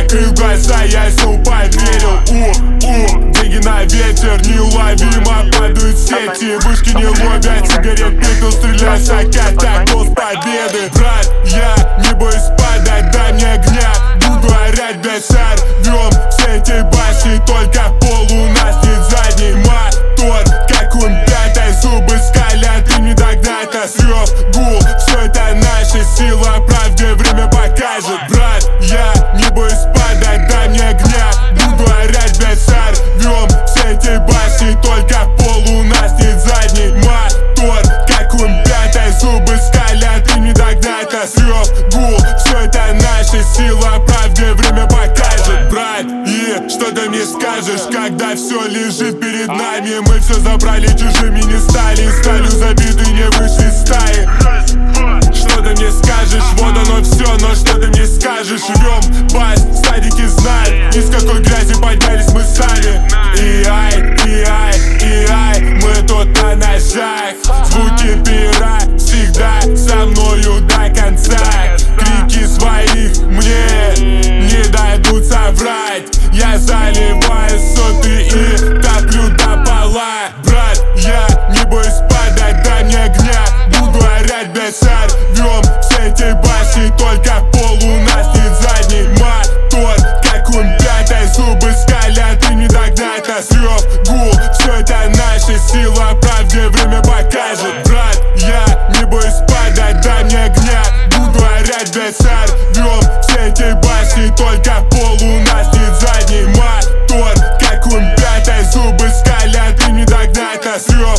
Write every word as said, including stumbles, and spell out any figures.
закрыл глаза, я снова поверил. У-у, деньги на ветер, неуловимо падают сети. Вышки не ловят, сигарет пепел, стреляй, сакат, так голос победы. Брат, я не боюсь падать, дай мне огня, буду орать без рвем все эти башни, только пол у нас нет задний мотор, как ум пятый, зубы скалят и не догнать нас. Рев, гул, все это наша сила, правде время покажет. Брат, я не боюсь падать, дай мне огня, буду орать без рвем все эти башни, только пол у нас нет задний мотор, как ум пятый, зубы скалят и не догнать нас. Рев, гул, все это наша сила, правде время покажет. Брат, и что ты мне скажешь, когда все лежит перед нами? Мы все забрали, чужими не стали, сталью забиты, не вышли из стаи. Что ты мне скажешь, вот оно все, но что ты мне скажешь? Рвем бас, стадики знают, из какой грязи поднялись мы сами. И ай, и ай, и ай, мы тут на ножах. Звуки пера всегда со мною до конца. Крики своих мне не дадут соврать. Я заливаю соты и топлю до пола. Брат, я не боюсь падать, дай мне огня, буду орать без рвем все эти башни, только пол у нас нет задний мотор, как ум пятый, зубы скалят и не догнать нас. Рев, гул, все это наша сила, правде время покажет. Брат, я не боюсь падать, дай мне огня, буду орать без рвем все эти башни, только пол у нас нет задний мотор, как ум пятый, зубы скалят и не догнать нас. Рев,